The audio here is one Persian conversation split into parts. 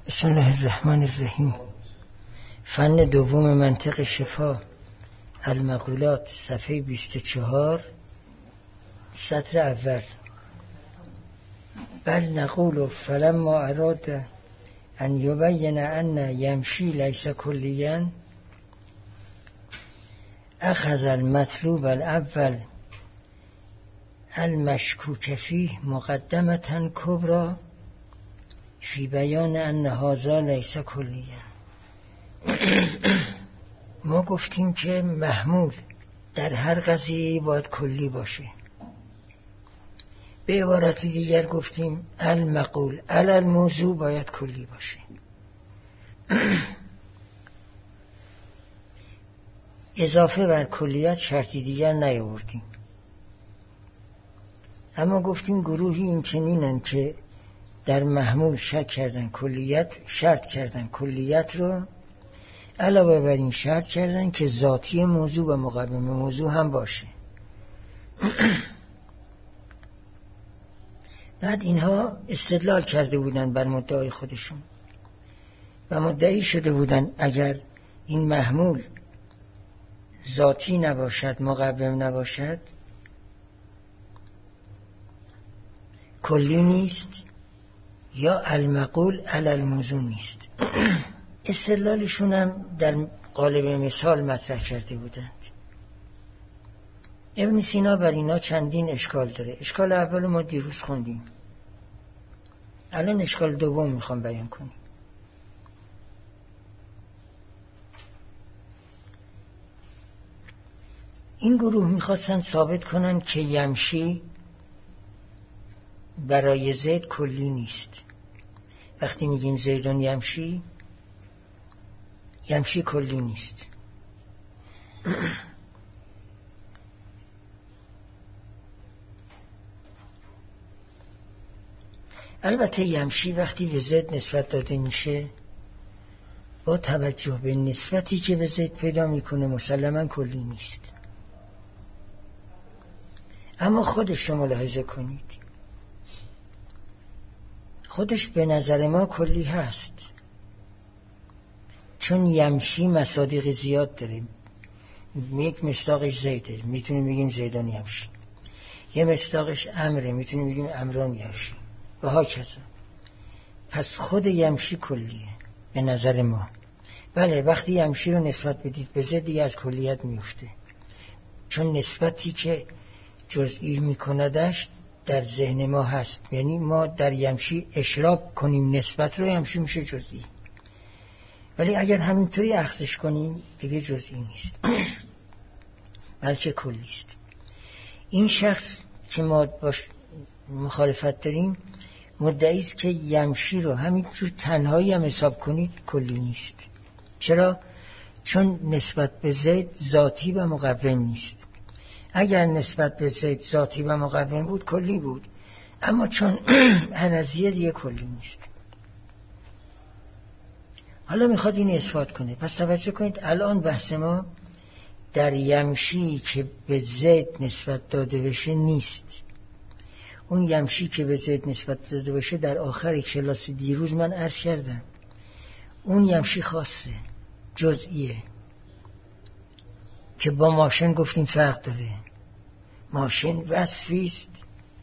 بسم الله الرحمن الرحیم. فن دوم منطق شفا، المقولات، صفحه 24، سطر اول. بل نقول فلما اراد ان یبین ان یمشی لیس کلیا اخذ المطلوب الاول المشکوک فیه مقدمة کبری فی بیان ان هذا لیس کلیا. ما گفتیم که محمول در هر قضیه باید کلی باشه. به عبارت دیگر گفتیم المقول علی الموضوع باید کلی باشه. اضافه بر کلیت شرطی دیگر نیاوردیم. اما گفتیم گروهی این چنینن که در محمول شک کردن کلیت، شرط کردن کلیت رو، علاوه بر این شرط کردن که ذاتی موضوع و مقوم موضوع هم باشه. بعد اینها استدلال کرده بودن بر مدعای خودشون و مدعی شده بودن اگر این محمول ذاتی نباشد، مقوم نباشد، کلی نیست یا المقول علی الموضوع نیست. استدلالشون هم در قالب مثال مطرح کرده بودند. ابن سینا بر اینا چندین اشکال داره. اشکال اول ما دیروز خوندیم، الان اشکال دوم میخوام بیان کنیم. این گروه میخواستن ثابت کنن که یمشی برای زید کلی نیست. وقتی میگین زیدون یمشی، یمشی کلی نیست. البته یمشی وقتی به زید نسبت داده میشه، با توجه به نسبتی که به زید پیدا میکنه مسلماً کلی نیست. اما خودش رو ملاحظه کنید، خودش به نظر ما کلی هست، چون یمشی مصادیق زیاد داره. یک مصداقش زیده، میتونیم بگیم زیدان یمشی. یه مصداقش امره، میتونیم بگیم امران یمشی و ها کذا. پس خود یمشی کلیه به نظر ما. بله، وقتی یمشی رو نسبت بدید به زید دیگه از کلیت میفته، چون نسبتی که جزئی میکندش در ذهن ما هست. یعنی ما در یمشی اشراق کنیم نسبت رو، یمشی میشه جزئی. ولی اگر همینطوری اخذش کنیم دیگه جزئی نیست بلکه کلی است. این شخص که ما باش مخالفت داریم مدعی است که یمشی رو همینطور تنهایی هم حساب کنید کلی نیست. چرا؟ چون نسبت به زید ذاتی و مقوم نیست. اگر نسبت به زید ذاتی و مقوم بود کلی بود، اما چون هنزیه دیگه کلی نیست. حالا میخواد این اثبات کنه. پس توجه کنید، الان بحث ما در یمشی که به زید نسبت داده بشه نیست. اون یمشی که به زید نسبت داده بشه در آخر کلاس دیروز من عرض کردم، اون یمشی خاصه، جزئیه، که با ماشین گفتیم فرق داره. ماشین وصفی است،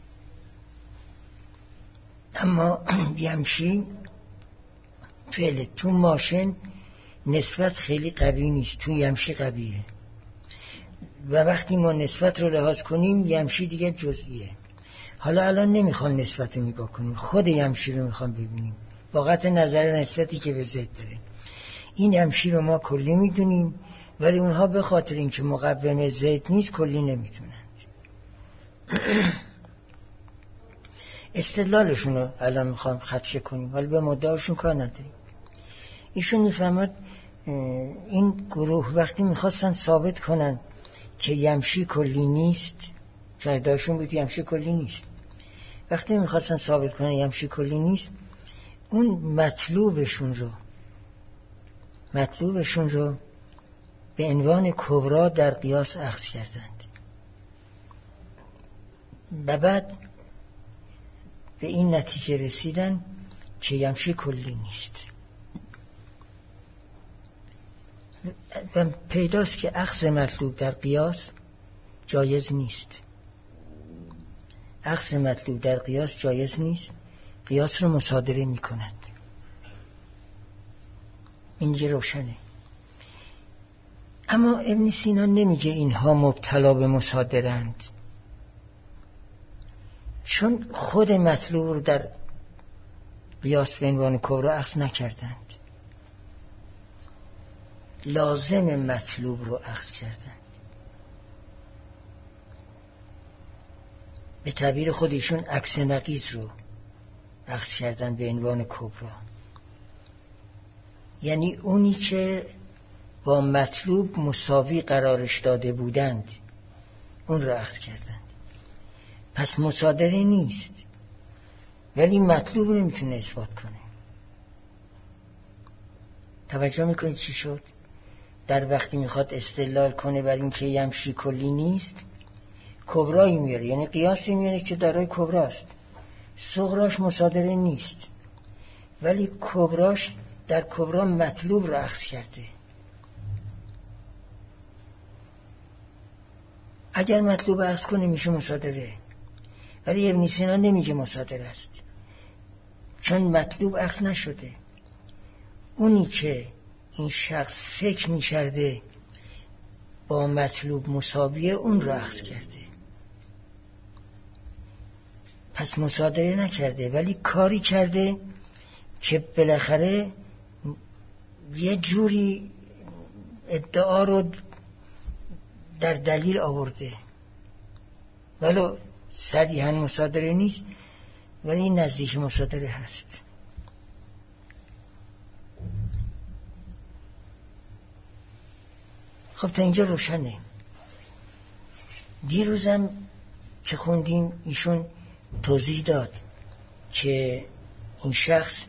اما یمشی فعله. تو ماشین نسبت خیلی قوی نیست، تو یمشی قویه. و وقتی ما نسبت رو لحاظ کنیم یمشی دیگه جزئیه. حالا الان نمیخوام نسبت رو نگاه کنیم، خود یمشی رو میخوام ببینیم با قطع نظر نسبتی که به زید داره. این یمشی رو ما کلی میدونیم، ولی اونها به خاطر اینکه مقوم زید نیست کلی نمیتونند. استدلالشون رو الان میخوام خدشه کنیم، ولی به مدعاشون کار نداریم. ایشون میفهمد این گروه وقتی میخواستن ثابت کنن که یمشی کلی نیست، چون ادعاشون بود یمشی کلی نیست، وقتی میخواستن ثابت کنن یمشی کلی نیست، اون مطلوبشون رو به عنوان کبرا در قیاس اخذ کردند و بعد به این نتیجه رسیدن که یمشی کلی نیست. پیداست که اخذ مطلوب در قیاس جایز نیست. اخذ مطلوب در قیاس جایز نیست، قیاس رو مصادره می کند. اینجا روشنه. اما ابن سینا نمیگه اینها مبتلا به مصادرند، چون خود مطلوب رو در قیاس به عنوان کبرا اخذ نکردند، لازم مطلوب رو اخذ کردند. به تعبیر خودشون عکس نقیض رو اخذ کردن به عنوان کبرا، یعنی اونی که با مطلوب مساوی قرارش داده بودند اون رو اخذ کردند. پس مصادره نیست، ولی مطلوب نمیتونه اثبات کنه. توجه میکنید چی شد؟ در وقتی میخواد استدلال کنه بر این که یمشی کلی نیست، کبرایی میاره، یعنی قیاسی میاره که دارای کبراست، صغراش مصادره نیست، ولی کبراش در کبرا مطلوب رو اخذ کرده. اگر مطلوب اخذ کنه میشه مصادره، ولی ابن سینا نمیگه مصادره است، چون مطلوب اخذ نشده. اونی که این شخص فکر میکرده با مطلوب مساویه اون رو اخذ کرده، پس مصادره نکرده، ولی کاری کرده که بالاخره یه جوری ادعا رو در دلیل آورده، ولو صریحاً مصادره نیست، ولی نزدیک مصادره هست. خب تا اینجا روشنه. دیروزم که خوندیم ایشون توضیح داد که این شخص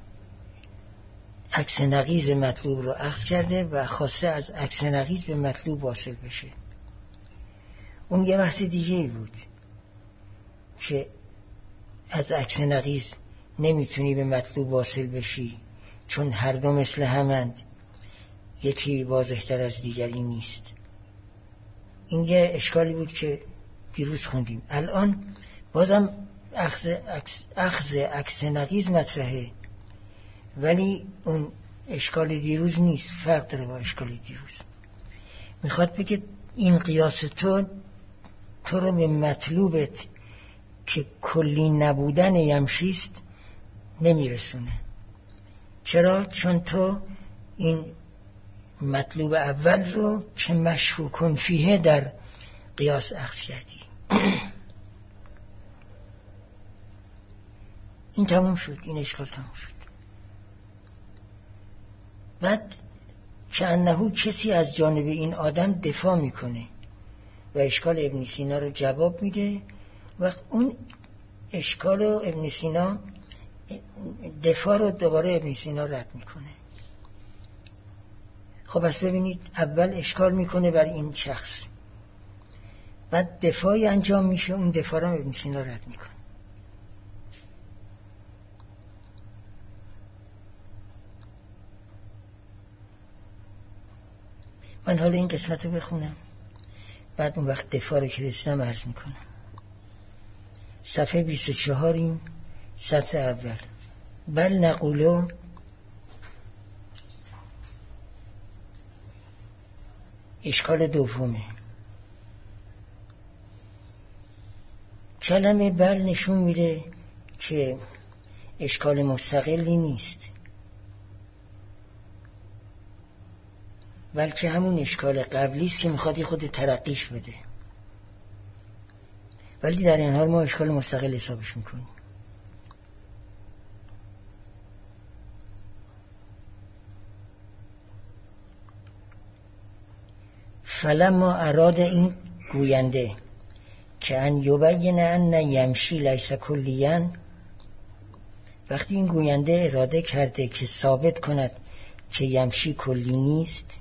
عکس نقیض مطلوب رو اخذ کرده و خواسته از عکس نقیض به مطلوب واصل بشه. اون یه بحث دیگه بود که از عکس نقیض نمیتونی به مطلوب واصل بشی چون هر دو مثل همند، یکی واضح‌تر از دیگری نیست. این یه اشکالی بود که دیروز خوندیم. الان بازم اخذ عکس نقیض مطرحه، ولی اون اشکال دیروز نیست، فرق داره با اشکال دیروز. میخواد بگه این قیاس تو رو به مطلوبت که کلی نبودن یمشیست نمیرسونه. چرا؟ چون تو این مطلوب اول رو که مشکوک فیه در قیاس اخذ کردی. این تموم شد، این اشکال تموم شد. بعد که انهو کسی از جانب این آدم دفاع میکنه و اشکال ابن سینا رو جواب میده، وقت اون اشکال رو ابن سینا دفاع رو دوباره ابن سینا رد میکنه. خب پس ببینید، اول اشکال میکنه بر این شخص، بعد دفاعی انجام میشه، اون دفاع رو ابن سینا رد میکنه. من حالا این قسمت رو بخونم، بعد اون وقت دفاع رو که رسیدم عرض میکنم. صفحه 24 سطر اول. بل نقولو اشکال دومه. کلمه بل نشون میده که اشکال مستقلی نیست، بلکه همون اشکال قبلی است که میخواد خود ترقیش بده، ولی در این حال ما اشکال مستقل حسابش میکنیم. فلما اراد این گوینده که ان یبین ان یمشی لیس کلیاً، وقتی این گوینده اراده کرده که ثابت کند که یمشی کلی نیست،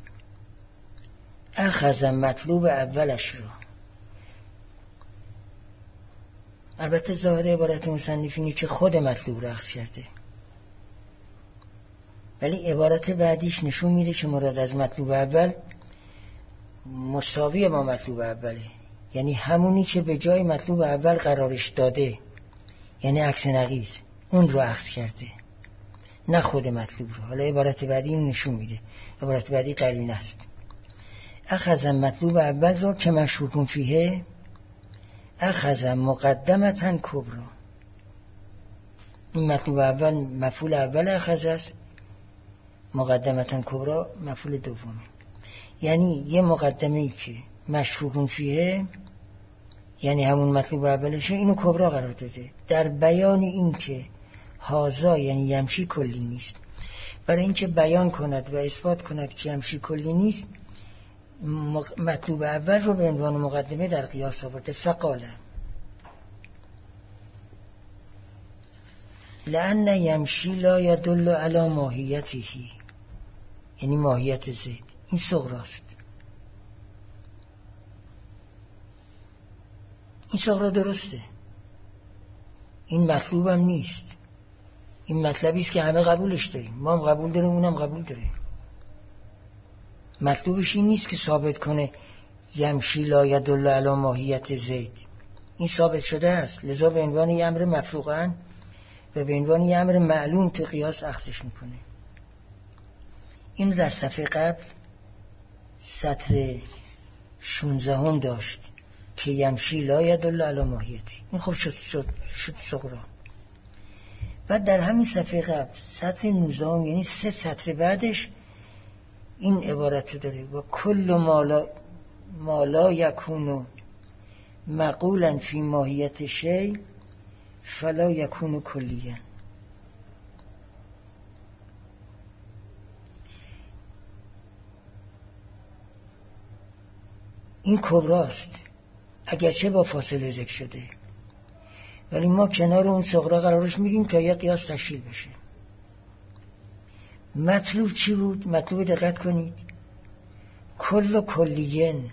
اخذ مطلوب اولش رو. البته ظاهر عبارت مصنف اینه که خود مطلوب رو اخذ کرده، ولی عبارت بعدیش نشون میده که مراد از مطلوب اول مساوی با مطلوب اوله، یعنی همونی که به جای مطلوب اول قرارش داده، یعنی عکس نقیض اون رو اخذ کرده، نه خود مطلوب رو. حالا عبارت بعدی این نشون میده، عبارت بعدی قرینه است. اخذ مطلوب اول رو که مشکوک فیه اخذ مقدمتا کبرا. این مطلوب اول مفعول اول اخذ است، مقدمتا کبرا مفعول دومه. یعنی یه مقدمه‌ای که مشکوک فیه یعنی همون مطلوب اولشه، اینو کبرا قرار داده در بیان این که هازا یعنی یمشی کلی نیست. برای اینکه بیان کند و اثبات کند که یمشی کلی نیست، مطلوب اول رو به عنوان مقدمه در قیاس آورده. فقاله لأن یمشی لا یدل علی ماهیته، یعنی ماهیت زید. این صغراست. این صغرا درسته، این مطلوب هم نیست. این مطلبی است که همه قبولش داریم، ما هم قبول داریم، اونم قبول داره. مطلوبش این نیست که ثابت کنه یمشی لا یدل علی ماهیت زید. این ثابت شده است، لذا به عنوان یه امر مفروغاً و به عنوان یه امر معلوم تو قیاس اخذش میکنه. این در صفحه قبل سطر 16 هم داشت که یمشی لا یدل علی ماهیتی. این خب شد صغرا. بعد در همین صفحه قبل سطر 19 هم، یعنی 3 سطر بعدش، این عبارت رو داره: و کل ما لا یکون مقولا فی ماهیت شی فلا یکون کلیا. این کبراست، اگرچه با فاصله ذکر شده، ولی ما کنار اون صغرا قرارش میدیم تا یه قیاس تشکیل بشه. مطلوب چی بود؟ مطلوب دقت کنید: کل و کلیین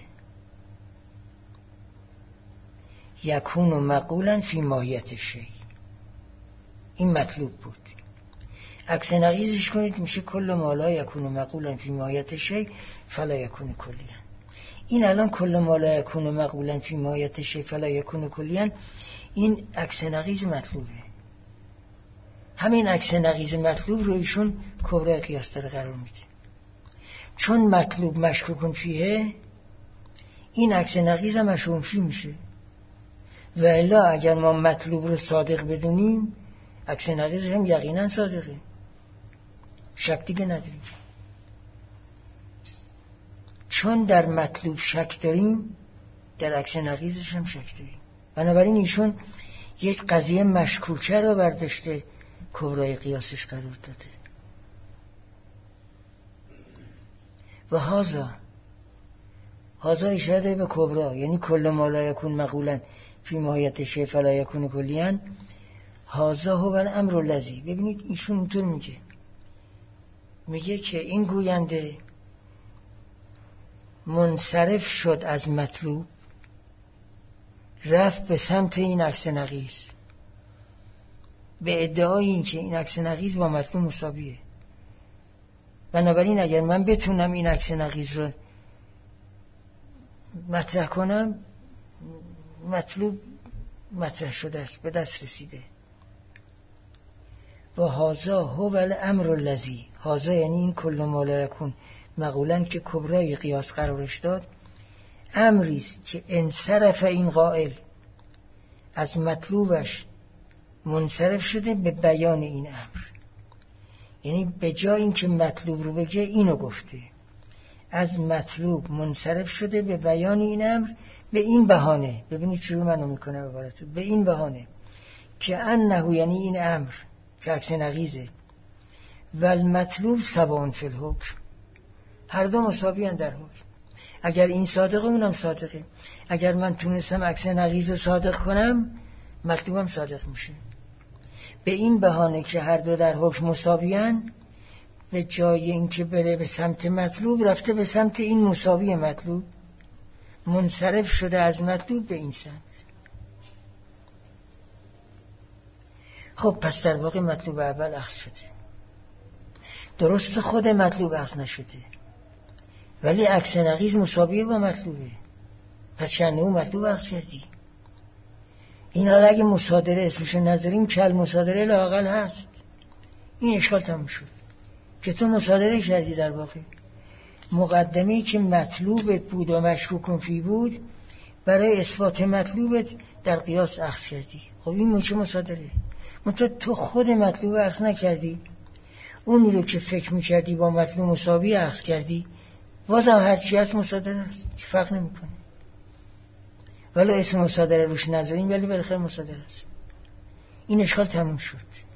یکون مقولا فی ماهیت شی. این مطلوب بود. عکس نقیضش کنید میشه کل ما لا یکون مقولا فی ماهیت شی فلا یکون کلیا. این الان کل ما لا یکون مقولا فی ماهیت شی فلا یکون کلیا، این عکس نقیض مطلوبه. همین عکس نقیض مطلوب رو ایشون کبرای قیاس داره قرار میده. چون مطلوب مشکوک فیه، این عکس نقیض هم مشکوک فی میشه. و الا اگر ما مطلوب رو صادق بدونیم، عکس نقیض هم یقینا صادقه، شک دیگه نداریم. چون در مطلوب شک داریم، در عکس نقیضش هم شک داریم. بنابراین ایشون یک قضیه مشکوکه رو برداشته کبرای قیاسش قرار داده. و هازا اشاره به کبرا، یعنی کل ما لا یکون مقولا فی ماهیت شی فلا یکون کلیا. هازا هو الامر الذی. ببینید ایشون اینطور میگه که این گوینده منصرف شد از مطلوب، رفت به سمت این عکس نقیض به ادعای این که این عکس نقیض با مطلوب مساویه. بنابراین اگر من بتونم این عکس نقیض رو مطرح کنم، مطلوب مطرح شده است، به دست رسیده. و هازا هو الامر الذی. هازا یعنی این کل ما لا یکون مقولا که کبرای قیاس قرارش داد، امریست که انصرف این قائل از مطلوبش منصرف شده به بیان این امر. یعنی به جای این که مطلوب رو بگه، اینو گفته. از مطلوب منصرف شده به بیان این امر به این بهانه. ببینید چرا منو میکنه عبارتو به این بهانه که انه، یعنی این امر که عکس نقیضه، و المطلوب سواء فی الحکم، هر دو مساوی در حکم. اگر این صادقه اونم صادقه. اگر من تونستم عکس نقیض رو صادق کنم، مطلوبم صادق میشه. به این بهانه که هر دو در حکم مساویان، به جای اینکه بره به سمت مطلوب، رفته به سمت این مساوی مطلوب، منصرف شده از مطلوب به این سمت. خب پس در واقع مطلوب اول اخذ شده. درست خود مطلوب اخذ نشده ولی عکس نقیض مساویه با مطلوبه، پس شأن او مطلوب اخذ کردی. این حالا اگه مصادره اسمشو نذاریم کل مصادره لااقل هست. این اشکال تموم شد که تو مصادره کردی. در واقع مقدمه‌ای که مطلوبت بود و مشکوک فی بود برای اثبات مطلوبت در قیاس اخذ کردی. خب این میشه مصادره. منتها تو خود مطلوب اخذ نکردی، اونی رو که فکر میکردی با مطلوب مساوی اخذ کردی. بازم هرچی هست مصادره است، چه فرق نمیکنه. ولی اسم مصادره روش نذاریم ولی بالاخره مصادره است. این اشکال تموم شد.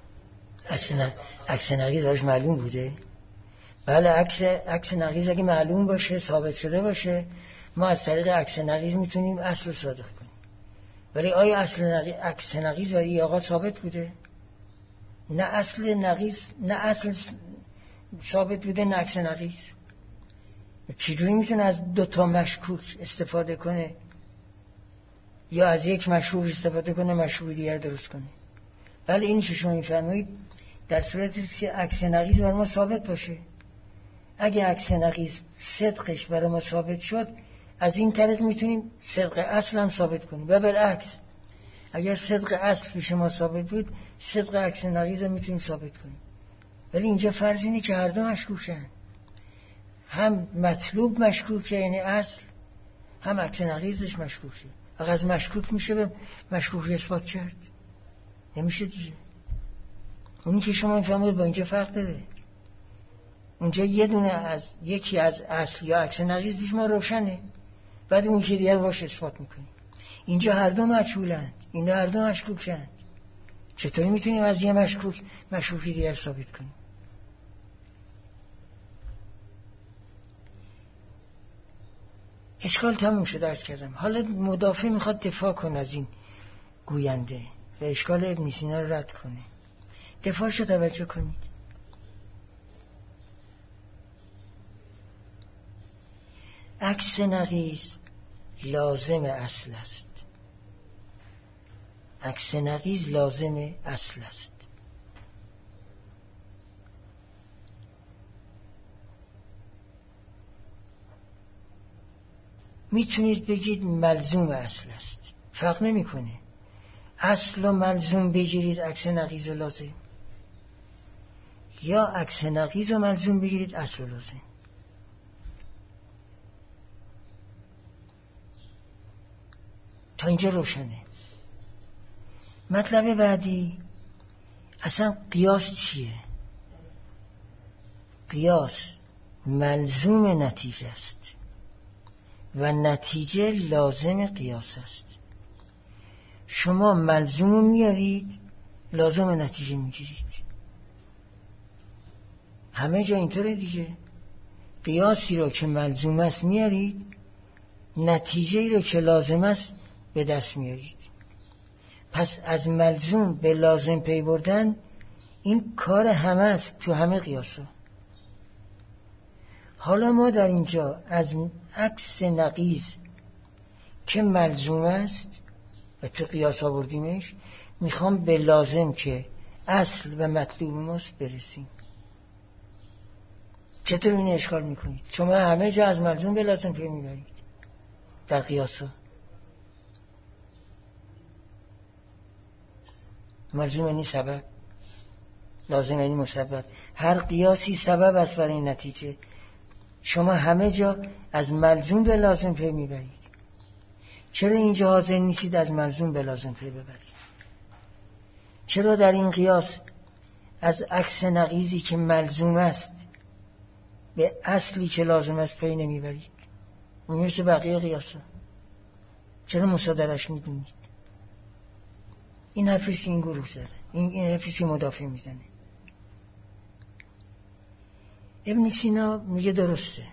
عکس نقیض براش معلوم بوده. بله عکس نقیض اگه معلوم باشه ثابت شده باشه ما از طریق عکس نقیض میتونیم اصل رو صادق کنیم. ولی آیا عکس نقیض برای آقا ثابت بوده؟ نه اصل نقیض، نه اصل ثابت بوده نه عکس نقیض. چجوری میتونه از دو تا مشکوک استفاده کنه یا از یک مشکوک استفاده کنه مشکوک دیگر درست کنه؟ بله اینی که شما میفرمایید در صورتی است که عکس نقیض برای ما ثابت باشه. اگه عکس نقیض صدقش برای ما ثابت شد از این طریق میتونیم صدق اصل هم ثابت کنیم و بالعکس اگر صدق اصل پیش ما ثابت بود صدق عکس نقیض هم میتونیم ثابت کنیم. ولی اینجا فرض اینه که هر دو مشکوکن، هم مطلوب مشکوکه یعنی اصل، هم عکس نقیضش مشکوکه. اگر از مشکوک میشه به مشکوک اثبات کرد نمیشه دیگه. اونی که شما میفهمید با اینجا فرق داره. اونجا یکی از اصل یا عکس نقیض پیش ما روشنه، بعد اون که دیگر باشه اثبات میکنیم. اینجا هر دو مجهولند، اینا هر دو مشکوکند. چطوری میتونیم از یه مشکوکی دیگر ثابت کنیم؟ اشکال تموم شد عرض کردم. حالا مدافع میخواد دفاع کنه از این گوینده و اشکال ابن سینا رو رد کنه. دفاعش رو توجه کنید. عکس نقیض لازم اصل است. عکس نقیض لازم اصل است. میتونید بگید ملزوم اصل است، فرق نمیکنه. اصل و ملزوم بگیرید عکس نقیض و لازم، یا عکس نقیض و ملزوم بگیرید اصل و لازم. تا اینجا روشنه. مطلب بعدی اصلا قیاس چیه؟ قیاس ملزوم نتیجه است و نتیجه لازم قیاس است. شما ملزوم میارید لازم نتیجه میگیرید. همه جا اینطوره دیگه. قیاسی رو که ملزوم است میارید، نتیجه رو که لازم است به دست میارید. پس از ملزوم به لازم پی بردن این کار همه است تو همه قیاسا. حالا ما در اینجا از عکس نقیض که ملزوم است و تو قیاس آوردیمش میخوام به لازم که اصل و مطلوب ماست برسیم. چطور این اشکال میکنید؟ شما همه جا از ملزوم به لازم پی میبرید در قیاسا. ملزوم یعنی سبب، لازم یعنی مسبب. هر قیاسی سبب است برای این نتیجه. شما همه جا از ملزوم به لازم پی میبرید. چرا اینجا حاضر نیستید از ملزوم به لازم پی ببرید؟ چرا در این قیاس از عکس نقیضی که ملزوم است به اصلی که لازم است پی نمیبرید؟ مثل بقیه قیاسا چرا مصادرش میدونید؟ این حرفیست که این گروه زده، این حرفیست که مدافع میزنه. ابن سینا میگه درسته،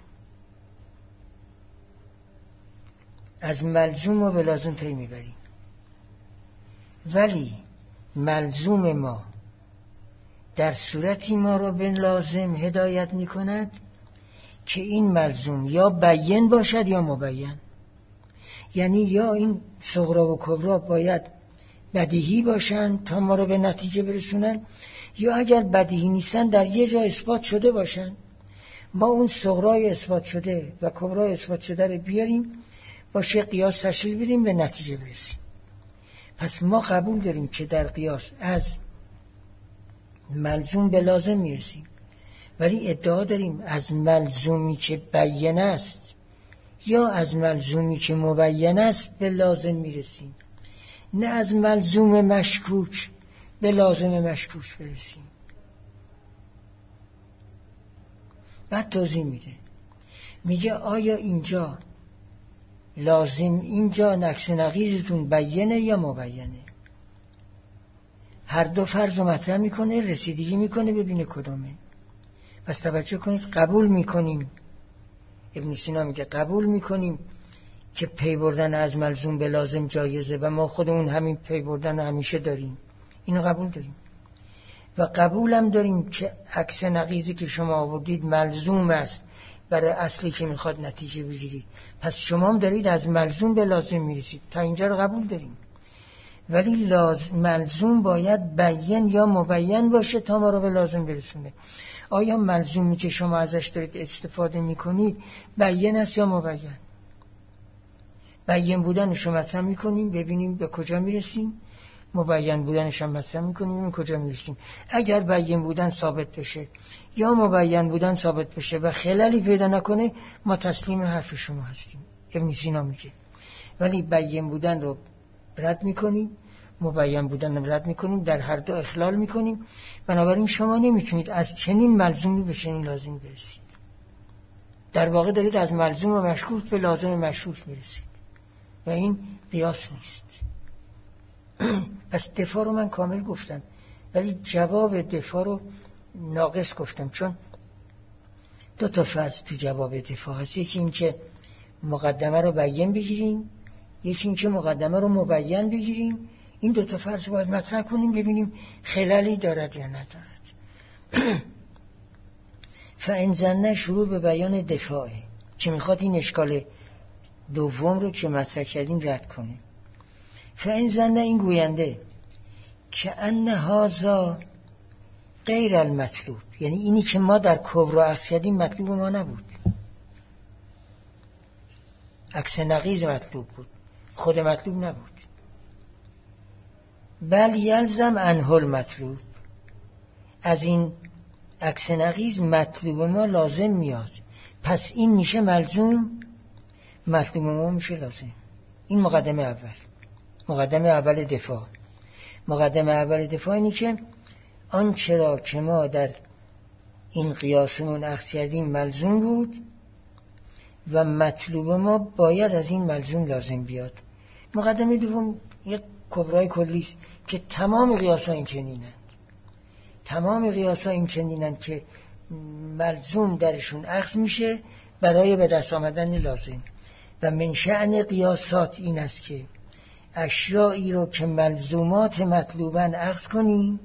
از ملزوم و به لازم پی میبریم، ولی ملزوم ما در صورتی ما رو به لازم هدایت میکند که این ملزوم یا بیان باشد یا مبین. یعنی یا این صغرا و کبرا باید بدیهی باشن تا ما رو به نتیجه برسونن، یا اگر بدیهی نیستن در یه جا اثبات شده باشن، ما اون صغرای اثبات شده و کبرای اثبات شده رو بیاریم باشه قیاس تشکیل بدیم به نتیجه برسیم. پس ما قبول داریم که در قیاس از ملزوم به لازم میرسیم، ولی ادعا داریم از ملزومی که بیان است یا از ملزومی که مبین است به لازم میرسیم، نه از ملزوم مشکوک به لازم مشکوک برسیم. بعد توضیح میده، میگه آیا اینجا لازم، اینجا نقص نقیضتون بیانه یا مبینه؟ هر دو فرض رو مطرح میکنه، رسیدگی میکنه ببینه کدومه. پس توجه کنید، قبول میکنیم، ابن سینا میگه قبول میکنیم که پی بردن از ملزوم به لازم جایزه و ما خودمون همین پی بردن همیشه داریم، اینو قبول داریم. و قبولم داریم که عکس نقیضی که شما آوردید ملزوم است برای اصلی که میخواد نتیجه بگیرید، پس شما هم دارید از ملزوم به لازم میرسید. تا اینجا رو قبول داریم، ولی ملزوم باید بیان یا مبین باشه تا ما رو به لازم برسونه. آیا ملزومی که شما ازش دارید استفاده میکنید بیان است یا مبین؟ بیان بودنش رو مطرح میکنیم ببینیم به کجا میرسیم، مبین بودنش هم مطرح میکنیم ببینیم کجا میرسیم. اگر بیان بودن ثابت بشه یا مبین بودن ثابت بشه و خلالی پیدا نکنه، ما تسلیم حرف شما هستیم. ابن سینا میگه ولی بیان بودن رو رد میکنیم، مبین بودن رو رد میکنیم، در هر دو اخلال میکنیم. بنابراین شما نمیتونید از چنین ملزومی به چنین لازم برسید. در واقع دارید از ملزوم و مشکوک به لازم مشکوک میرسید و این قیاس نیست. پس دفاع رو من کامل گفتم، ولی جواب دفاع رو ناقص گفتم، چون دو تا فرض تو جواب دفاع هست. یکی این که مقدمه رو بیان بگیریم، یکی این که مقدمه رو مبین بگیریم. این دو تا فرض باید مطرح کنیم ببینیم خلالی دارد یا ندارد. فإن ظن شروع به بیان دفاعه که میخواد این اشکال دوم رو که مطرح کردیم رد کنه. فإن ظن این گوینده که ان هذا غیر المطلوب، یعنی اینی که ما در کبرا عکس کردیم مطلوب ما نبود، عکس نقیض مطلوب بود، خود مطلوب نبود. بل یلزم عنه المطلوب، از این عکس نقیض مطلوب ما لازم میاد، پس این میشه ملزوم، مطلوب ما میشه لازم. این مقدمه اول، مقدمه اول دفاع. مقدمه اول دفاع اینی که آنچه را که ما در این قیاسمون عکس کردیم ملزوم بود و مطلوب ما باید از این ملزوم لازم بیاد. مقدمه دوم یک کبرای کلی است که تمام قیاس‌ها این چنینند، تمام قیاس‌ها این چنینند که ملزوم درشون عکس میشه برای به دست آمدن لازم. و من شأن قیاسات این است که اشیایی رو که ملزومات مطلوبن عکس کنی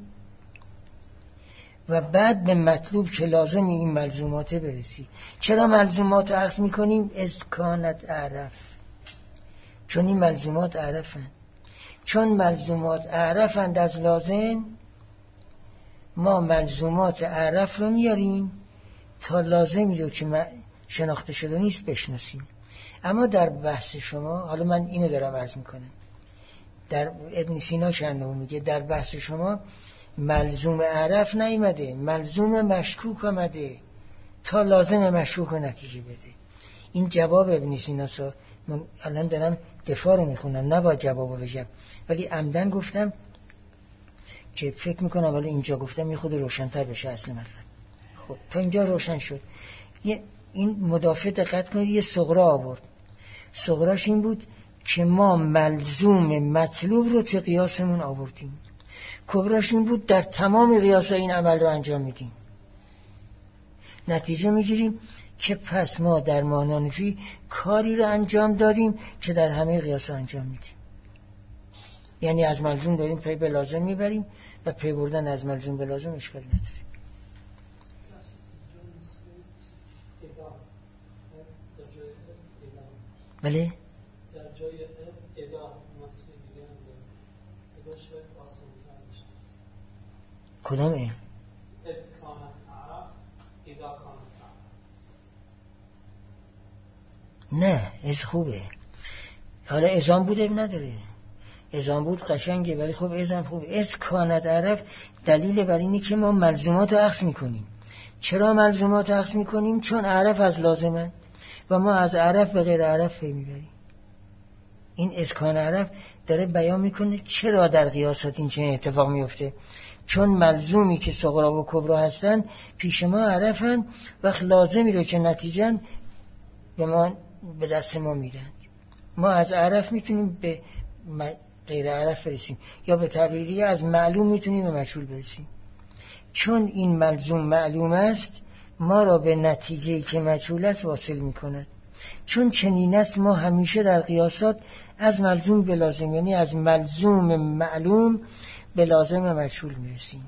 و بعد به مطلوب که لازم این ملزومات برسی. چرا ملزومات عکس میکنیم؟ اسکانت اعرف، چون این ملزومات اعرفن، چون ملزومات اعرفند از لازم، ما ملزومات اعرف رو میاریم تا لازمی رو که شناخته شده نیست بشناسیم. اما در بحث شما، حالا من اینو دارم عرض میکنم، در ابن سینا چنده میگه در بحث شما ملزوم اعرف نیامده، ملزوم مشکوک آمده تا لازم مشکوک رو نتیجه بده. این جواب ابن سینا سا. من الان دارم دفاع رو میخونم، نباید جواب بگم، ولی عمدن گفتم که فکر میکنم ولی اینجا گفتم یه خود روشن‌تر بشه اصل مطلب. خب تا اینجا روشن شد. این مدافع دقت کنید، یه صغرا آورد. صغراش این بود که ما ملزوم مطلوب رو تو قیاسمون آوردیم. کبراش این بود در تمام قیاس‌ها این عمل رو انجام میدیم. نتیجه میگیریم که پس ما در مانانفی کاری رو انجام دادیم که در همه قیاس‌ها انجام میدیم. یعنی از ملزوم داریم پی به لازم میبریم و پی بردن از ملزوم به لازم اشکال نداره. بله؟ در جای ادا مسئله دیگه هم داره. ادا شاید آسان‌تر میشه. کدام این؟ نه از خوبه. حالا ازام بود نداره، ازام بود قشنگه، ولی خب ازام خوبه. از کانت عرف دلیل بر اینه که ما ملزومات رو اخذ میکنیم. چرا ملزومات رو اخذ میکنیم؟ چون عرف از لازمه و ما از عرف به غیر عرف پی میبریم. این اسکان عرف داره بیان میکنه چرا در قیاسات این چنین اتفاق میفته. چون ملزومی که صغرا و کبرا هستن پیش ما عرفن، وقت لازمی رو که نتیجن به دست ما میدن. ما از عرف میتونیم به غیر عرف برسیم، یا به تعبیری از معلوم میتونیم به مجهول برسیم. چون این ملزوم معلوم است، ما را به نتیجه‌ای که مجهول است واصل میکند. چون چنین است، ما همیشه در قیاسات از ملزوم به لازم، یعنی از ملزوم معلوم به لازم مجهول میرسیم.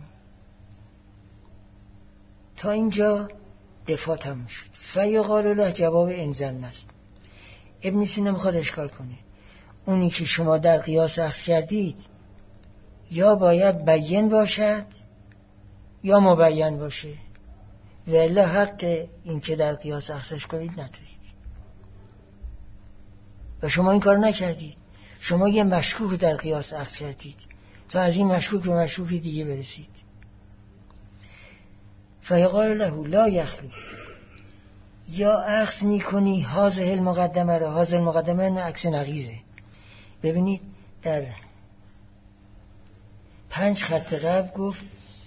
تا اینجا دفاع تموم شد. فیقال له جواب انزل است. ابن سینا میخواد اشکال کنه. اونی که شما در قیاس اخذ کردید یا باید بیان باشد یا مبین باشه، و الا حق این که در قیاس اخذش کنید ندارید. و شما این کار نکردید. شما یه مشکوک در قیاس اخذ کردید تا از این مشکوک به مشکوک دیگه برسید. فیقال له لا یخلو، یا اخذ میکنی هازه المقدمه را. هازه المقدمه نه عکس نقیزه. ببینید در 5 خط قبل گفت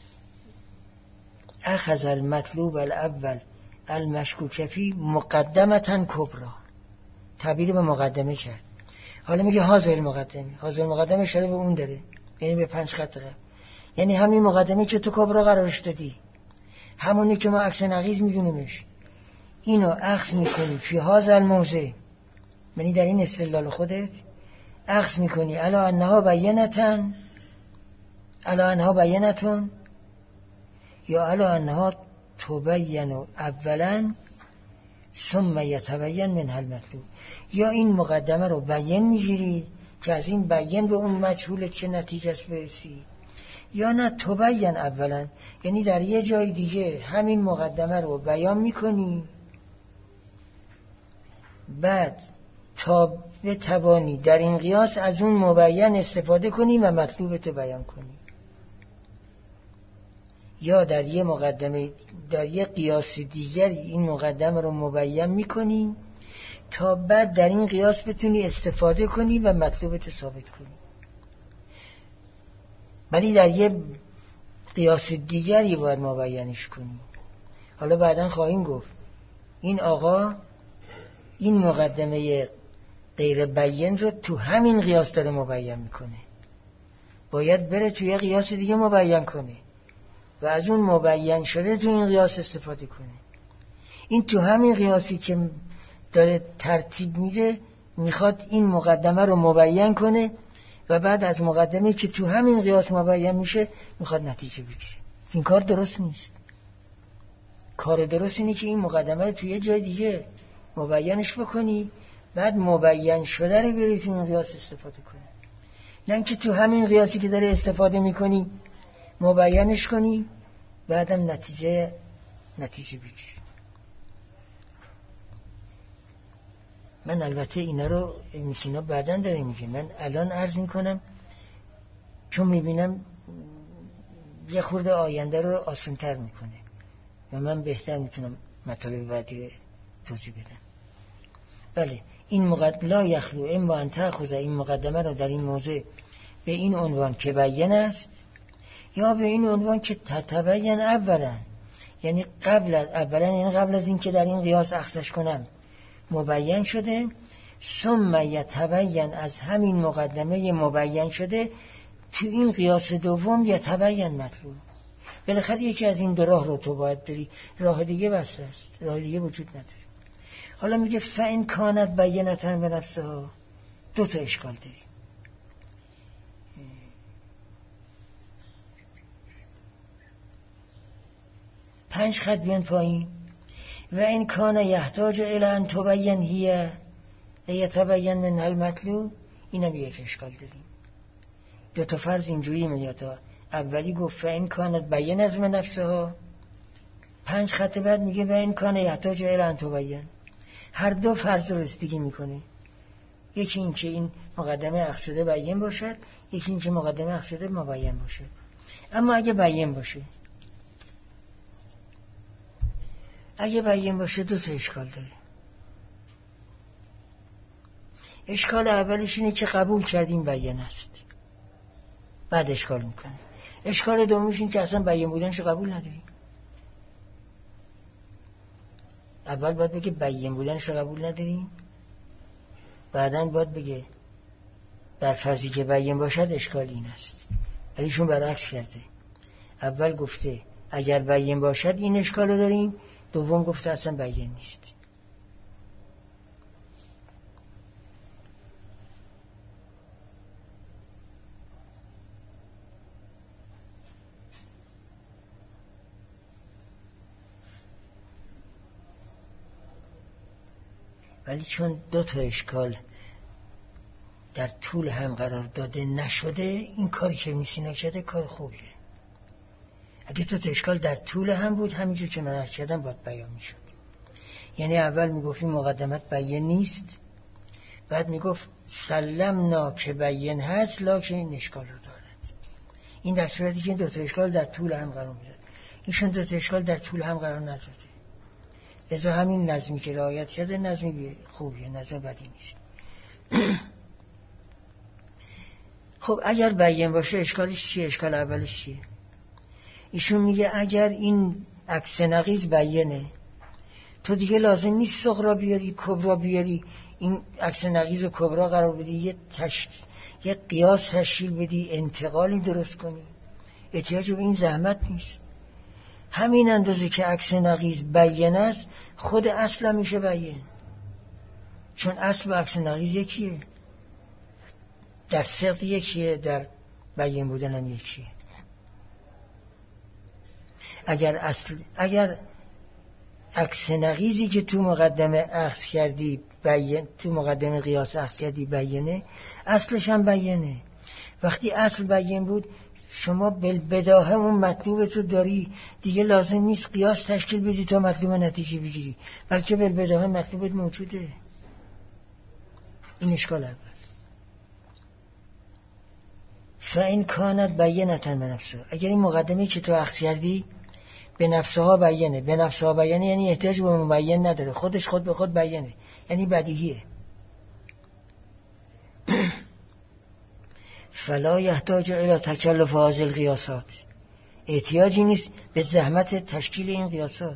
اخذ المطلوب الاول المشکوک فی مقدمتن کبرا، تعبیر به مقدمه کرد. حالا میگه هازه المقدمه. هازه المقدمه شده به اون داره، یعنی به 5 خط قبل، یعنی همین مقدمه که تو کبرا قرارش دادی، همونی که ما عکس نقیز میدونیمش، اینو اخذ میکنی فی هازه الموضع، یعنی در این استدلال خودت اخذ میکنی الا انها بینتن، الا انها بینتون، یا الا انها تبین اولا ثم یتبین من المطلوب. یا این مقدمه رو بیان میگیری که از این بیان به اون مجهولت چه نتیجه است برسی، یا نه تبین اولا، یعنی در یه جای دیگه همین مقدمه رو بیان میکنی، بعد تا به توانی در این قیاس از اون مبین استفاده کنی و مطلوبت بیان کنی. یا در یه مقدمه، در یه قیاس دیگری این مقدمه رو مبین میکنی تا بعد در این قیاس بتونی استفاده کنی و مطلوبت ثابت کنی. ولی در یه قیاس دیگری باید مبینش کنی. حالا بعداً خواهیم گفت این آقا این مقدمه غیر بیان رو تو همین قیاس داره مبین میکنه، باید بره توی قیاس دیگه مبین کنه و از اون مبین شده تو این قیاس استفاده کنه. این تو همین قیاسی که داره ترتیب میده میخواد این مقدمه رو مبین کنه و بعد از مقدمه که تو همین قیاس مبین میشه میخواد نتیجه بگیره. این کار درست نیست. کار درست اینه که این مقدمه رو توی جای دیگه مبینش بکنی، بعد مبین شده رو بری تو این قیاس استفاده کنی، نه اینکه تو همین قیاسی که داره استفاده میکنی مبینش کنی بعدم نتیجه بگیری. من البته اینا رو ابن سینا بعداً داره میگه، من الان عرض میکنم چون میبینم یه خورده آینده رو آسان‌تر میکنه و من بهتر میتونم مطالب بعدی توضیح بدم. بله، این لا یخلو اما ان تأخذ، این مقدمه رو در این موضع به این عنوان که بیان است، یا به این عنوان که تتبین اولا، یعنی قبل از این که در این قیاس اخذش کنم مبین شده، ثم یتبین، از همین مقدمه مبین شده تو این قیاس دوم یتبین مطلوب. بالاخره یکی از این دو راه رو تو باید بری، راه دیگه بسته است، راه دیگه وجود نداره. حالا میگه فإن کانت بینتن به نفسها، 2 تا اشکال داریم. پنج خط بیان پایین. و این کان یحتاج الی ان تبین هی لیتبین من المطلوب، اینم یک اشکال داریم. 2 تا فرض اینجوری میاد تا اولی گفت فإن کانت بینت من نفسها، 5 خط بعد میگه وإن کان یحتاج الی ان تبین. هر دو فرض رسیدگی میکنه. یکی این که این مقدمه اخذ شده بیان باشد، یکی این که مقدمه اخذ شده مبین باشد. اما اگه بیان باشه، دو تا اشکال داره. اشکال اولش اینه که قبول کردیم بیان است، بعد اشکال میکنه. اشکال دومش این که اصلا بیان بودنش قبول نداریم. اول باید بگه بیان بودنش قبول نداریم، بعداً باید بگه در فرضی که بیان باشد اشکال این است. ایشون برعکس کرده. اول گفته اگر بیان باشد این اشکال رو داریم، دوم گفته اصلا بیان نیست. ولی چون 2 تا اشکال در طول هم قرار داده نشده، این کاری که میسینا شده کار خوبیه. اگه 2 تا اشکال در طول هم بود، همینجور که من عرض کردم باید بیان میشد. یعنی اول میگفت این مقدمت بیان نیست، بعد میگفت سلمنا که بیان هست لکن این اشکال رو دارد. این در صورتی که این 2 تا اشکال در طول هم قرار میداد. ایشون 2 تا اشکال در طول هم قرار نداده. لذا همین نظمی که رعایت شده نظمی خوبیه، نظم بدی نیست. خب اگر بیان باشه اشکالش چیه؟ اشکال اولش چیه؟ ایشون میگه اگر این عکس نقیض بیانه، تو دیگه لازم نیست صغرا بیاری کبرا بیاری، این عکس نقیض و کبرا قرار بدی، یه قیاس تشکیل بدی، انتقالی درست کنی. احتیاج به این زحمت نیست. همین اندازه که عکس نقیض بیان است، خود اصل هم میشه بیان. چون اصل و عکس نقیض یکیه، در صدق یکیه، در بیان بودن هم یکیه. اگر عکس نقیضی که تو مقدمه اخذ کردی تو مقدمه قیاس اخذ کردی بیانه، اصلش هم بیانه. وقتی اصل بیان بود، شما بالبداهه اون مطلوب تو داری، دیگه لازم نیست قیاس تشکیل بدی تا مطلوب نتیجه بگیری، بلکه بالبداهه مطلوبت موجوده. این اشکال اول. فإن کانت بینة من نفسها، اگر این مقدمه که تو اخذ کردی به نفسها بیانه، به نفسها بیانه یعنی احتیاج به مبین نداره، خودش خود به خود بیانه، یعنی بدیهیه. فلا یحتاج الی تکلف هذه القیاسات، احتیاجی نیست به زحمت تشکیل این قیاسات.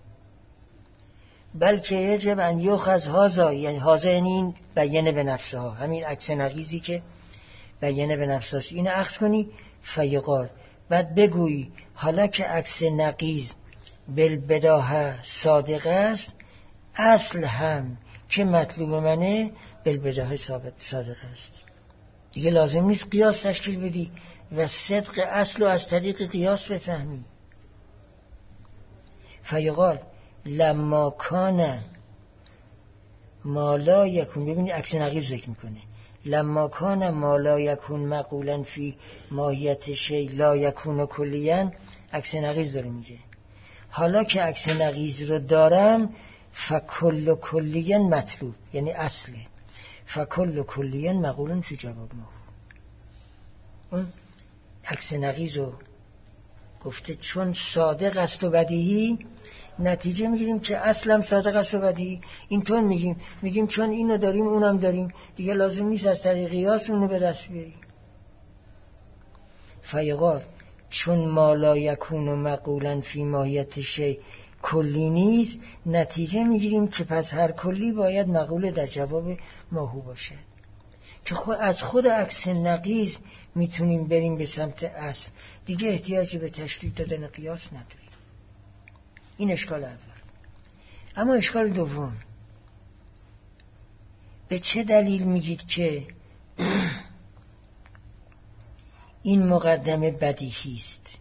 بلکه یجب ان یؤخذ هذا، یعنی هذا یعنی این بیانه به نفسها، همین عکس نقیضی که بیانه به نفسهاست، این اخذ کنی. فیقال، بعد بگویی حالا که عکس نقیض بالبداهه صادق است، اصل هم که مطلوب منه بالبداهه صادق است. دیگه لازم نیست قیاس تشکیل بدی و صدق اصل رو از طریق قیاس بفهمی. فیقال لما کان ما لا یکون، ببینی عکس نقیض ذکر میکنه، لما کان ما لا یکون مقولا فی ماهیت شی لا یکون کلیا، عکس نقیض داره میگه. حالا که عکس نقیض رو دارم، فکل کلیا مطلوب، یعنی اصله. فکل کلیا مقولا فی جواب ما. اون عکس نقیض رو گفته چون صادق است و بدیهی، نتیجه میگیریم که اصلا صادق است و بدیهی. اینطور میگیم چون اینو داریم اونم داریم، دیگه لازم نیست از طریق قیاس اونو به دست بیاریم. فیقال چون ما لا یکون مقولا فی ماهیت شی کلی نیست، نتیجه میگیریم که پس هر کلی باید مقوله در جواب ماهو باشد، که از خود عکس نقیض میتونیم بریم به سمت اصل، دیگه احتیاجی به تشکیل دادن قیاس نداریم. این اشکال اول. اما اشکال دوم، به چه دلیل میگید که این مقدمه بدیهی است؟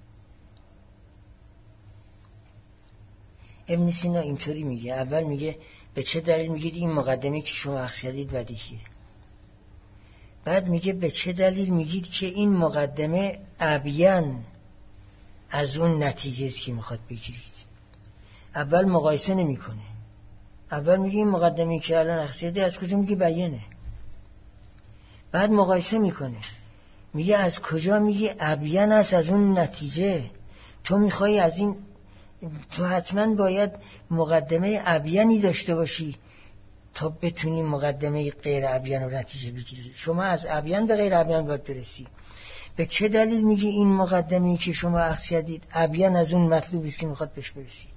ابن سینا اینطوری میگه. اول میگه به چه دلیل میگید این مقدمه که شما اخذ کردید بدیهیه؟ بعد میگه به چه دلیل میگید که این مقدمه ابین از اون نتیجه است که میخواد بگیرید؟ اول مقایسه نمیکنه. اول میگه این مقدمه که الان اخذ کردید از کجا؟ میگه بیانه. بعد مقایسه میکنه، میگه از کجا؟ میگه ابین است از اون نتیجه. تو میخوای از این، تو حتما باید مقدمه ابینی داشته باشی تا بتونی مقدمه غیر ابین رو نتیجه بگیری. شما از ابین به غیر ابین باید برسی. به چه دلیل میگی این مقدمه‌ای که شما اخذ کردید ابین از اون مطلوبی است که میخواد بهش برسید؟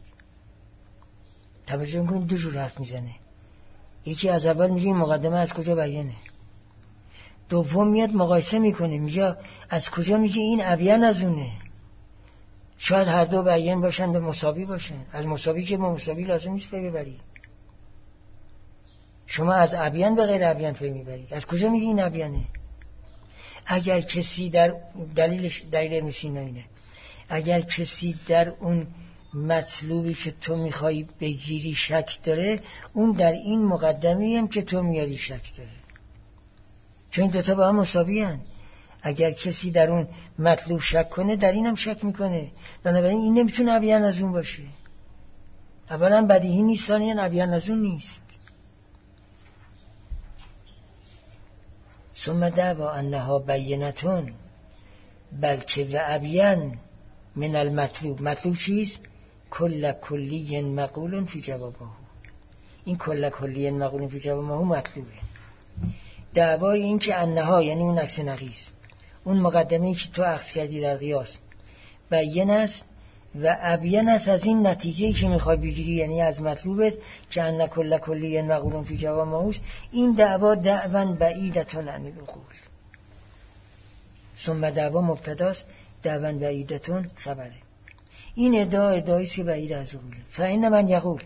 توجه کنید، دو جور حرف میزنه. یکی از اول میگه این مقدمه از کجا بیانه، دوم میاد مقایسه میکنه، میگه از کجا؟ میگه این ابین از اونه. شاید هر دو بیان باشن، به مساوی باشن. از مساوی که به مساوی لازم نیست ببری. شما از ابین به غیر ابین میبری. از کجا میگی این ابینه؟ اگر کسی در دلیل مسینا اینه، اگر کسی در اون مطلوبی که تو میخوای بگیری شک داره، اون در این مقدمه‌ای هم که تو میاری شک داره، چون این دوتا با هم مساوی هن. اگر کسی در اون مطلوب شک کنه، در این هم شک میکنه. بنابراین این نمیتونه ابین از اون باشه. اولا بدیهی نیست، ثانیاً ابین از اون نیست. ثم دعوا انها بینتون بلکه و ابین من المطلوب. مطلوب چیست؟ کل کلی مقول فی جوابه. این کل کلی مقول فی جوابه مطلوبه. دعوای این که انها یعنی اون عکس نقیض، اون مقدمه‌ای که تو اخذ کردی در قیاس بیان است و ابین است از این نتیجه‌ای که میخوای بگیری، یعنی از مطلوبت که ان کل کلی مقول فی جوابه است. این دعوا دعوا بعیدتون عن العقول. ثم دعوا مبتداست، دعوا بعیدتون خبره. این ادعایی است که بعید از عقوله. فإن من یقول،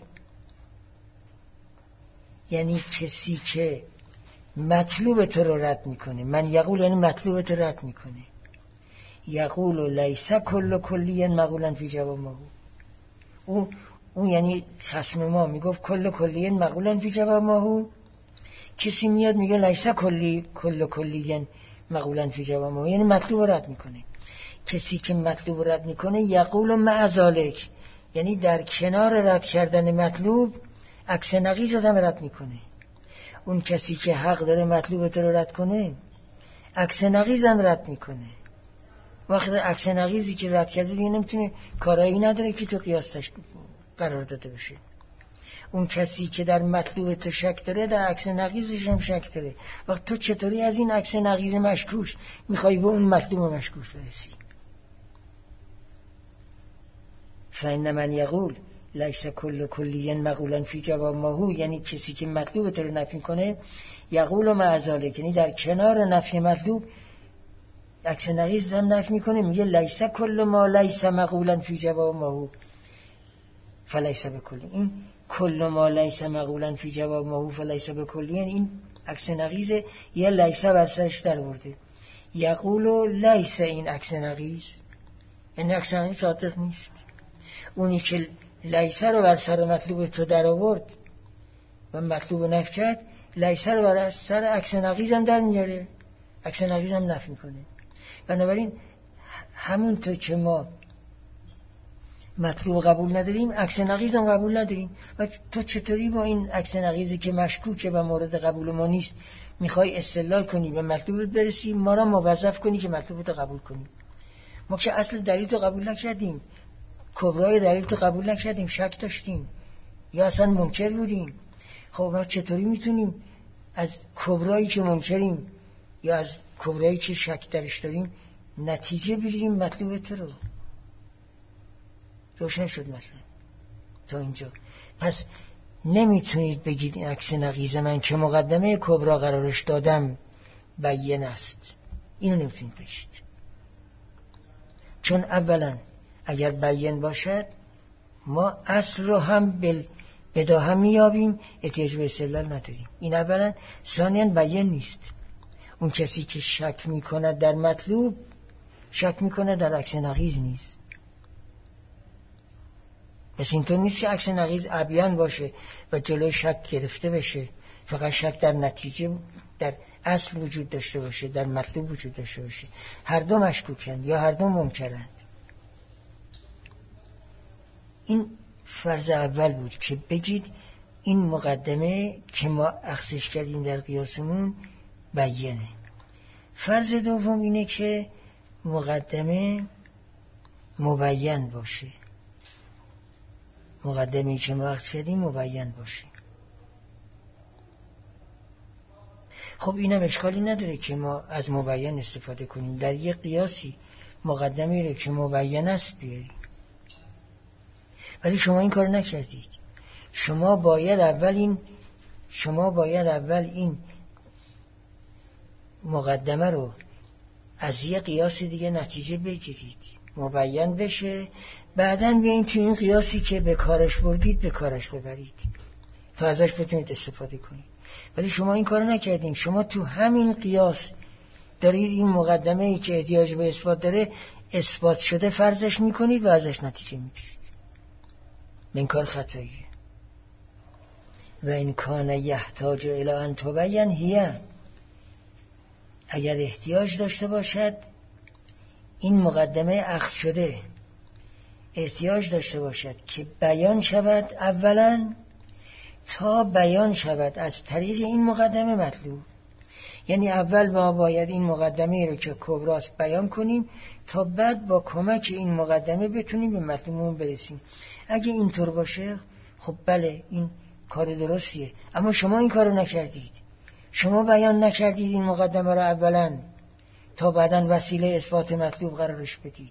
یعنی کسی که مطلوب تو رو رد میکنه، من یقول یعنی مطلوب تو رد میکنه. یقول لیس کل کلی مقولا فی جوابه. اون یعنی خصم ما میگفت کل کلی مقولا فی جوابه، کسی میاد میگه لیس کل کلی مقولا فی جوابه، یعنی مطلوب رد میکنه. کسی که مطلوب رد میکنه یقول مع ذلک، یعنی در کنار رد کردن مطلوب عکس نقیض هم رد میکنه. اون کسی که حق داره مطلوب تو رو رد کنه، عکس نقیض هم رد میکنه. وقتی عکس نقیضی که رد کرده دیگه نمیتونه، کارایی نداره که تو قیاس قرار داده بشه. اون کسی که در مطلوب تو شک داره، در عکس نقیضش هم شک داره. وقت تو چطوری از این عکس نقیض مشکوک میخوای به اون مطلوب مشکوک برسی؟ فإن من یقول لیس کل کلی مقولا فی جوابه، یعنی کسی که مطلوب تو رو نفی کنه، یقول مع ذلک، یعنی در کنار نفی مطلوب عکس نقیض هم نفی میکنه، میگه لیس کل ما لیس مقولا فی جوابه فلیس بکلی. این کل ما لیس مقولا فی جوابه فلیس بکلی، یعنی این عکس نقیض یه لیس بر سرش در برده. یقول لیس، این عکس نقیض، این عکس نقیض صادق نیست. اونی که لیسه رو بر سر مطلوب تو در آورد و مطلوب نفی کرد، لیسه رو بر سر عکس نقیض هم در میاره، عکس نقیض هم نفی میکنه. بنابراین همونطور که ما مطلوب قبول نداریم، عکس نقیض هم قبول نداریم. و تو چطوری با این عکس نقیضی که مشکوکه و مورد قبول ما نیست میخوای استدلال کنی به مطلوبت برسی، ما را موظف کنی که مطلوبت قبول کنی؟ ما که اصل دلیل تو قبول نکردیم، کبرای دلیل تو قبول نکردیم، شک داشتیم یا اصلا منکر بودیم. خب ما چطوری میتونیم از کبرایی که منکریم یا از کبرایی که شک درش داریم نتیجه بگیریم مطلوب تو رو؟ روشن شد مثلا تا اینجا. پس نمیتونید بگید این عکس نقیض من که مقدمه کبرا قرارش دادم بیان است. اینو نمیتونید بگید، چون اولا اگر بیان باشد ما اصل رو هم بدا هم میابیم، احتیاج به استدلال نداریم. این اولا. ثانیاً بیان نیست. اون کسی که شک میکنه در مطلوب، شک میکنه در عکس نقیض نیست. پس اینطور نیست که عکس نقیض عبیان باشه و جلوی شک گرفته بشه، فقط شک در نتیجه در اصل وجود داشته باشه، در مطلوب وجود داشته باشه. هر دو مشکوکند یا هر دو منکرند. این فرض اول بود که بگید این مقدمه که ما اخذش کردیم در قیاسمون بیانه. فرض دوم اینه که مقدمه مبین باشه، مقدمه‌ای که ما اخذ کردیم مبین باشه. خب اینم اشکالی نداره که ما از مبین استفاده کنیم، در یک قیاسی مقدمه‌ای رو که مبین است بیاریم. ولی شما این کار نکردید. شما باید اول این مقدمه رو از یک قیاس دیگه نتیجه بگیرید، مبین بشه، بعداً بیاین تو این قیاسی که به کارش بردید به کارش ببرید تا ازش بتونید استفاده کنید. ولی شما این کارو نکردین. شما تو همین قیاس دارید این مقدمه‌ای که احتیاج به اثبات داره اثبات شده فرضش میکنید و ازش نتیجه میگیرید. این کار خطاییه. و این کان یحتاج الی ان تبین هی، اگر احتیاج داشته باشد این مقدمه اخذ شده احتیاج داشته باشد که بیان شود اولا تا بیان شود از طریق این مقدمه مطلوب. یعنی اول ما باید این مقدمه رو که کبراست بیان کنیم تا بعد با کمک این مقدمه بتونیم به مطلوبمون برسیم. اگه اینطور باشه خب بله این کار درستیه، اما شما این کارو نکردید. شما بیان نکردید این مقدمه رو اولا تا بعداً وسیله اثبات مطلوب قرارش بدید،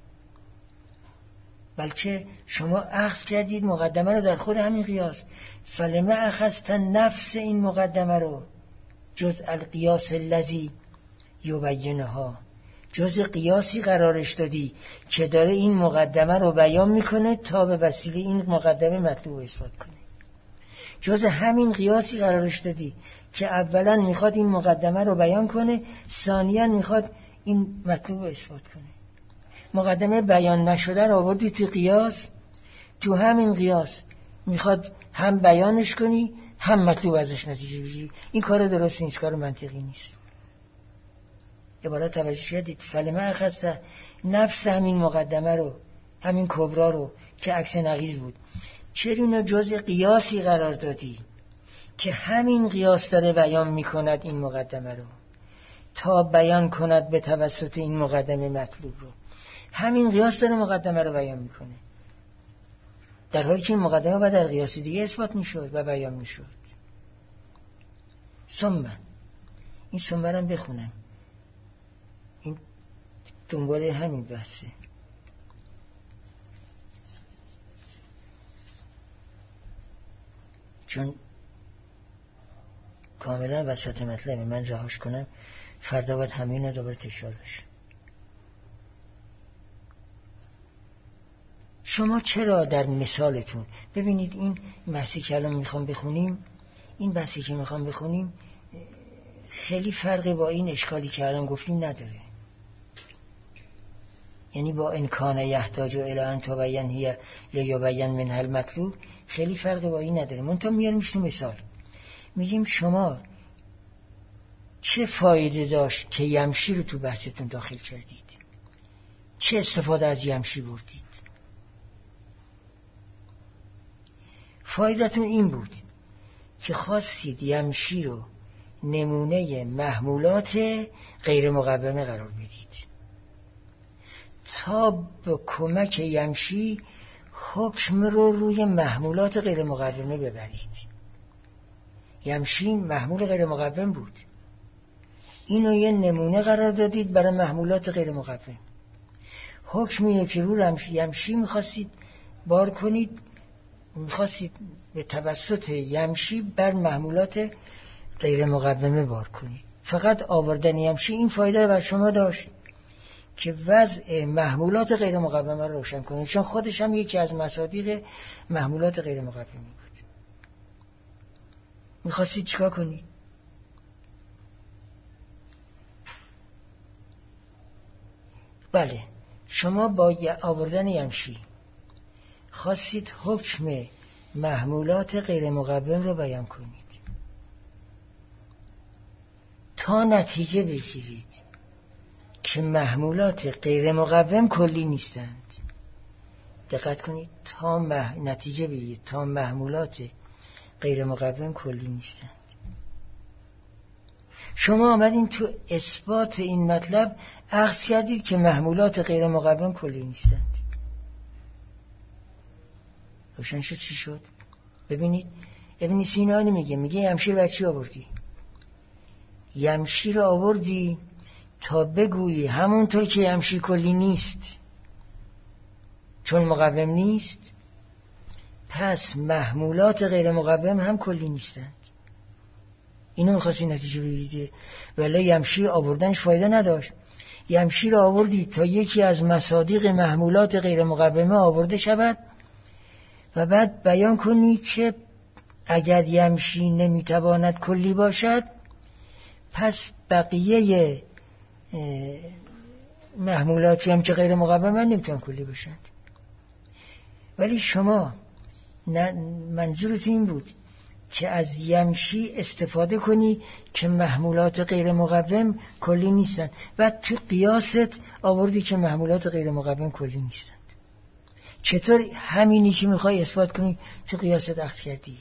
بلکه شما اخذ کردید مقدمه رو در خود همین قیاس. فلما اخذت نفس این مقدمه رو جز القیاس الذی یبینها، جز قیاسی قرارش دادی که داره این مقدمه رو بیان میکنه تا به وسیله این مقدمه مطلوب اثبات کنه. جز همین قیاسی قرارش دادی که اولا میخواد این مقدمه رو بیان کنه، ثانیاً میخواد این مطلوب اثبات کنه. مقدمه بیان نشده رو آوردی تو قیاس، تو همین قیاس میخواد هم بیانش کنی هم مطلوب ازش نتیجه بگیری. این کار درست نیست، کار منطقی نیست. عبارت توجه شدید؟ فلما اخذت نفس همین مقدمه رو، همین کبرا رو که عکس نقیض بود، چرا اینو جز قیاسی قرار دادی که همین قیاس داره بیان میکند این مقدمه رو تا بیان کند به توسط این مقدمه مطلوب رو. همین قیاس داره مقدمه رو بیان میکنه، در حالی که این مقدمه باید در قیاس دیگه اثبات میشد و بیان میشد. این ثم رو بخونم، این دنبال همین بحثه. چون کاملا وسط مطلبه، من رهاش کنم فردا باید همین رو دوباره تکرار بشه. شما چرا در مثالتون ببینید این بحثی که الان میخوام بخونیم، این بحثی که میخوام بخونیم خیلی فرقی با این اشکالی که الان گفتیم نداره. یعنی با امکان یحتاج الی ان تبین هی لیبین منها المطلوب خیلی فرقی با این نداره. منتها میاریمش تو مثال، میگیم شما چه فایده داشت که یمشی رو تو بحثتون داخل کردید؟ چه استفاده از یمشی بردید؟ فایدتون این بود که خواستید یمشی رو نمونه محمولات غیر مقومه قرار بدید تا به کمک یمشی حکم رو روی محمولات غیر مقومه ببرید. یمشی محمول غیر مقوم بود، اینو یه نمونه قرار دادید برای محمولات غیر مقوم. حکمیه که رو یمشی میخواستید بار کنید، میخواستید به توسط یمشی بر محمولات غیر مقومه بار کنید. فقط آوردن یمشی این فایده رو بر شما داشت که وضع محمولات غیر مقومه رو روشن کنید، چون خودش هم یکی از مصادیق محمولات غیر مقومه بود. میخواستید چیکار کنید؟ بله، شما با آوردن یمشی خواستید حکم محمولات غیر مقوم رو بیان کنید تا نتیجه بگیرید که محمولات غیر مقوم کلی نیستند. دقت کنید، تا نتیجه بگیرید تا محمولات غیر مقوم کلی نیستند. شما آمدین تو اثبات این مطلب اخذ کردید که محمولات غیر مقوم کلی نیستند. روشن شد چی شد؟ ببینید ابن سینا میگه یمشی رو چی آوردی؟ یمشی رو آوردی تا بگویی همونطور که یمشی کلی نیست چون مقوم نیست، پس محمولات غیر مقوم هم کلی نیستند. اینو می‌خواستی نتیجه بگیرید، ولی یمشی آوردنش فایده نداشت. یمشی رو آوردی تا یکی از مصادیق محمولات غیر مقومه آورده شود و بعد بیان کنی که اگر یمشی نمیتواند کلی باشد پس بقیه محمولاتی هم که غیر مقومه نمیتونن کلی باشند. ولی شما منظورتون این بود که از یمشی استفاده کنی که محمولات غیر مقوم کلی نیستن و تو قیاست آوردی که محمولات غیر مقوم کلی نیستند. چطور همینی که میخوای اثبات کنی تو قیاست اخذ کردی؟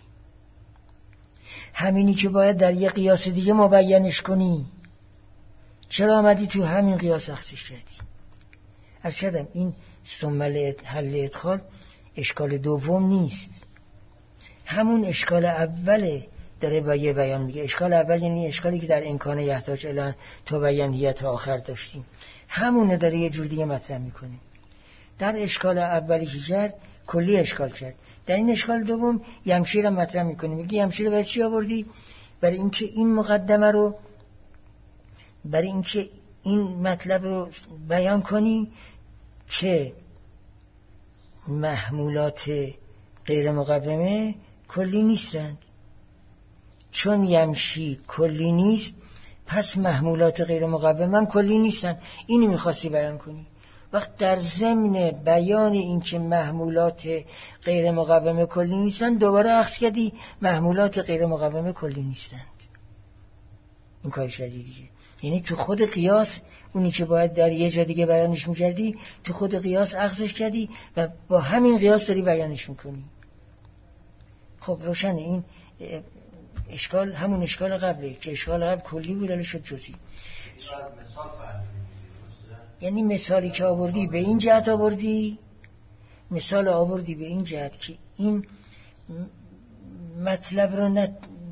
همینی که باید در یه قیاس دیگه مبینش کنی چرا آمدی تو همین قیاس اخذش کردی؟ عرض کردم این ثم حل ادخال اشکال دوم نیست، همون اشکال اوله داره با یه بیان میگه. اشکال اول یعنی اشکالی که در امکان یحتاج الی تبیینیت آخر داشتیم، همونه داره یه جور دیگه مطرح میکنه. در اشکال اولی که کرد کلی اشکال کرد، در این اشکال دوم یمشی رو مطرح میکنه. میگه یمشی رو برای چی آوردی؟ برای اینکه این مقدمه رو، برای اینکه این مطلب رو بیان کنی که محمولات غیر مقومه کلی نیستند. چون یمشی کلی نیست پس محمولات غیر مقوم هم کلی نیستند. اینی میخواستی بیان کنی. وقت در ضمن بیان این که محمولات غیر مقوم کلی نیستند دوباره اخذ کردی محمولات غیر مقوم کلی نیستند. این کار شدی دیگه. یعنی تو خود قیاس اونی که باید در یه جا دیگه بیانش میکردی تو خود قیاس اخذش کردی و با همین قیاس داری بیانش میکنی. خب روشنه این اشکال همون اشکال قبله که اشکال قبل کلی بود الان شد جزئی. یعنی مثالی که آوردی به این جهت آوردی، مثال آوردی به این جهت که این مطلب رو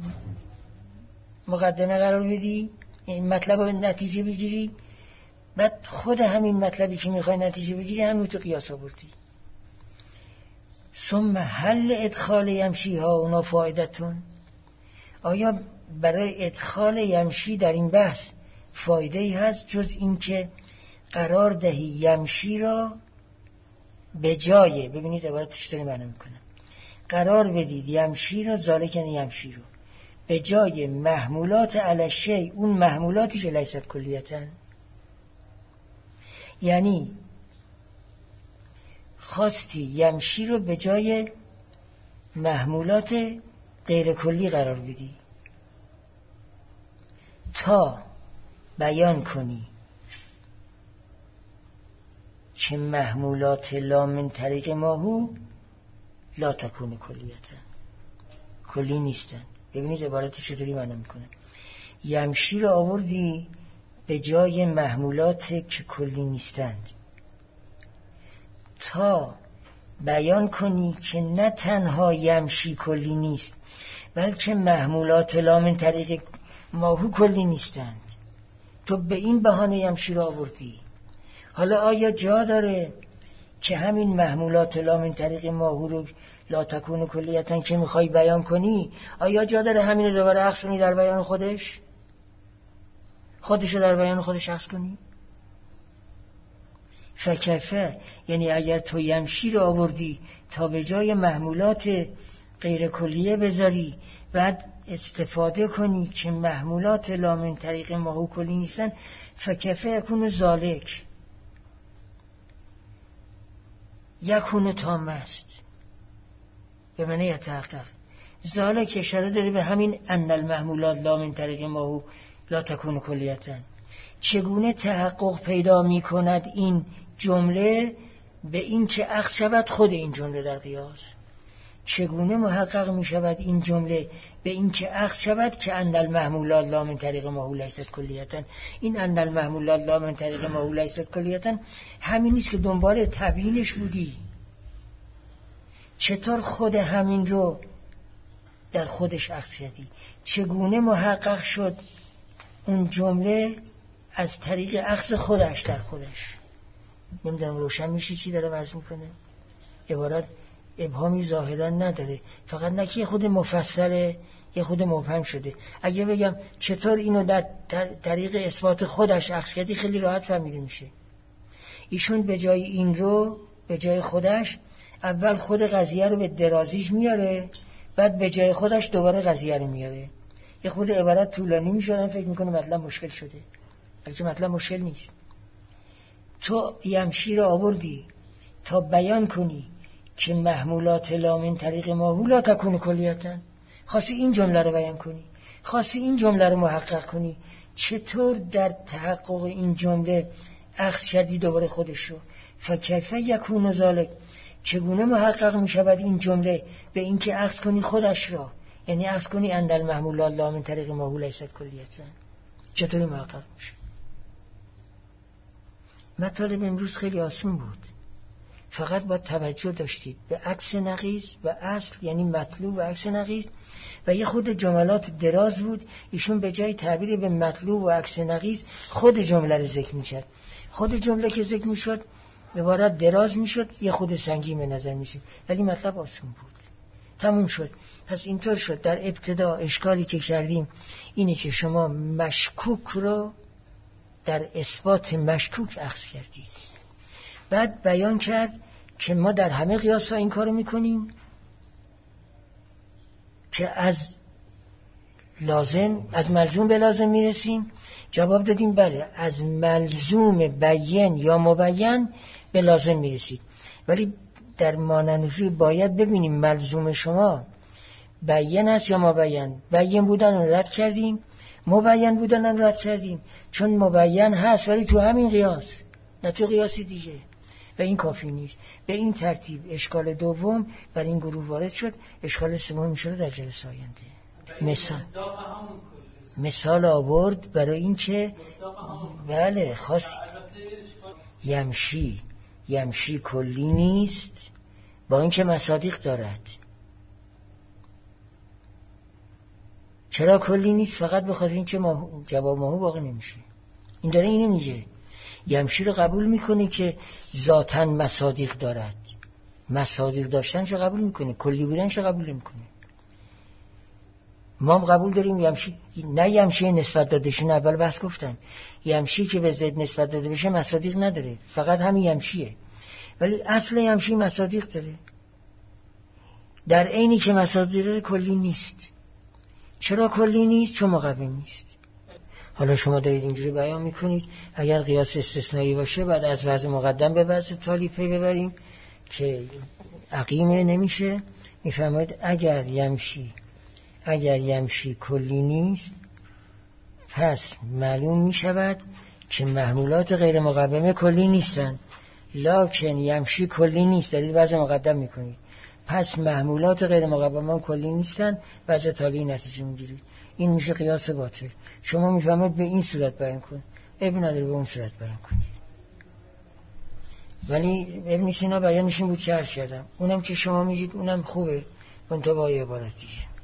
مقدمه قرار بدی، این مطلب رو نتیجه بگیری، بعد خود همین مطلبی که میخوای نتیجه بگیری همین تو قیاس آوردی. ثم حل ادخال یمشی ها اونا فایدتون، آیا برای ادخال یمشی در این بحث فایده ای هست جز این که قرار دهی یمشی را به جای، ببینید عبارتش داری معنی میکنم، قرار بدید یمشی را ذالکن یمشی رو به جای محمولات علی شیء، اون محمولاتی که لیست کلیتن. یعنی خواستی یمشی رو به جای محمولات غیر کلی قرار بدی تا بیان کنی که محمولات لا من طریق ماهو لا تکون کلیتن، کلی نیستند. ببینید عبارتی چطوری معنی میکنه. یمشی رو آوردی به جای محمولات که کلی نیستند تا بیان کنی که نه تنها یمشی کلی نیست بلکه محمولات لا من طریق ماهو کلی نیستند. تو به این بهانه یمشی رو آوردی. حالا آیا جا داره که همین محمولات لا من طریق ماهو رو لا تکون کلیتن که میخوای بیان کنی، آیا جا داره همین رو دوباره اخذ کنی در بیان خودش رو در بیان خودش اخذ کنی؟ فکفه، یعنی اگر تو یمشی رو آوردی تا به جای محمولات غیر کلیه بذاری بعد استفاده کنی که محمولات لا من طریق ماهو کلی نیستن، فکفه یکون ذالک، یکون تام است. به معنی یتحقق. ذالک اشاره داره به همین ان المحمولات لا من طریق ما لا تکون کلیتا. چگونه تحقق پیدا می کند این جمله؟ به این که اخذ شود خود این جمله در قیاس. چگونه محقق می شود این جمله؟ به این که اخذ شود که ان المحمولات لا من طریق ما لیست کلیتا. این ان المحمولات لا من طریق ما لیست کلیتا همین نیست که دنبال تبیینش بودی. چطور خود همین رو در خودش اخذ کردی؟ چگونه محقق شد اون جمله از طریق اخذ خودش در خودش؟ نمیدونم روشن میشه چی داره وضع میکنه؟ عبارت ابهامی ظاهرا نداره، فقط نکی یه خود مفصله، یه خود مبهم شده. اگه بگم چطور اینو در طریق اثبات خودش اخذ کردی، خیلی راحت فهمیده میشه. ایشون به جای این رو، به جای خودش، اول خود قضیه رو به درازیش میاره، بعد به جای خودش دوباره قضیه رو میاره. یه خود عبارت طولانی میشه، فکر میکنه مطلب مشکل شده، بلکه مطلب مشکل نیست. تو یمشی رو آوردی تا بیان کنی که محمولات لا من طریق ما لا تکون کلیتا. خواستی این جمله رو بیان کنی، خواستی این جمله رو محقق کنی. چطور در تحقق این جمله اخذ کردی دوباره خودش رو؟ فکیف یکون ذالک، چگونه محقق می شود این جمله به این که اخذ کنی خودش را، یعنی اخذ کنی ان المحمولات لا من طریق ما لیست کلیتا. چطوری محقق میشه؟ مطالب امروز خیلی آسون بود، فقط با توجه داشتید به عکس نقیض و اصل، یعنی مطلوب و عکس نقیض، و یه خود جملات دراز بود. ایشون به جای تعبیر به مطلوب و عکس نقیض خود جمله رو ذکر می‌کرد. خود جمله که ذکر می‌شد عبارت دراز می‌شد، یه خود سنگین به نظر می‌رسید، ولی مطلب آسون بود. تموم شد. پس اینطور شد در ابتدا اشکالی که کردیم اینه که شما مشکوک رو در اثبات مشکوک اخذ کردید. بعد بیان کرد که ما در همه قیاس‌ها این کارو میکنیم که از لازم، از ملزوم به لازم میرسیم. جواب دادیم بله، از ملزوم بیان یا مبین به لازم میرسید، ولی در ماننفی باید ببینیم ملزوم شما بیان است یا مبین. بیان بودن رو رد کردیم، مبین بودن رو رد کردیم، چون مبین هست ولی تو همین قیاس، نه تو قیاسی دیگه، و این کافی نیست. به این ترتیب اشکال دوم بر این گروه وارد شد. اشکال سوم میشه در جلسه آینده. مثال آورد برای این که بله خاص یمشی کلی نیست، با اینکه مصادیق دارد. چرا کلی نیست؟ فقط به خاطر اینکه جواب ماهو واقع نمیشه. این داره اینو میگه، یمشی رو قبول میکنه که ذاتاً مصادیق دارد، مصادیق داشتنش رو قبول میکنه، کلی بودنش رو قبول نمیکنه. ما هم قبول داریم یمشی، نه یمشی نسبت دادهشون اول بحث گفتم، یمشی که به ضد نسبت داده بشه مصادیق نداره، فقط همین یمشیه، ولی اصل یمشی مصادیق داره، در عینی که مصادیق کلی نیست. چرا کلی نیست؟ چون مقوم نیست. حالا شما دارید اینجوری بیان میکنید اگر قیاس استثنایی باشه بعد از وضع مقدم به وضع تالی پی ببریم که عقیمه نمیشه. میفرمایید اگر یمشی کلی نیست پس معلوم میشود که محمولات غیر مقومه کلی نیستن. لکن یمشی کلی نیست، دارید وضع مقدم میکنید، پس محمولات غیر مقومه کلی نیستن، وضع تالی نتیجه میگیرید. این میشه قیاس باطل. شما میفهمید به این صورت بیان کن، ابن نداره به اون صورت بیان کنید. ولی ابن سینا بیانش این بود که عرض کردم، اونم که شما میگید اونم خوبه، اون تو با عبارت دیگه.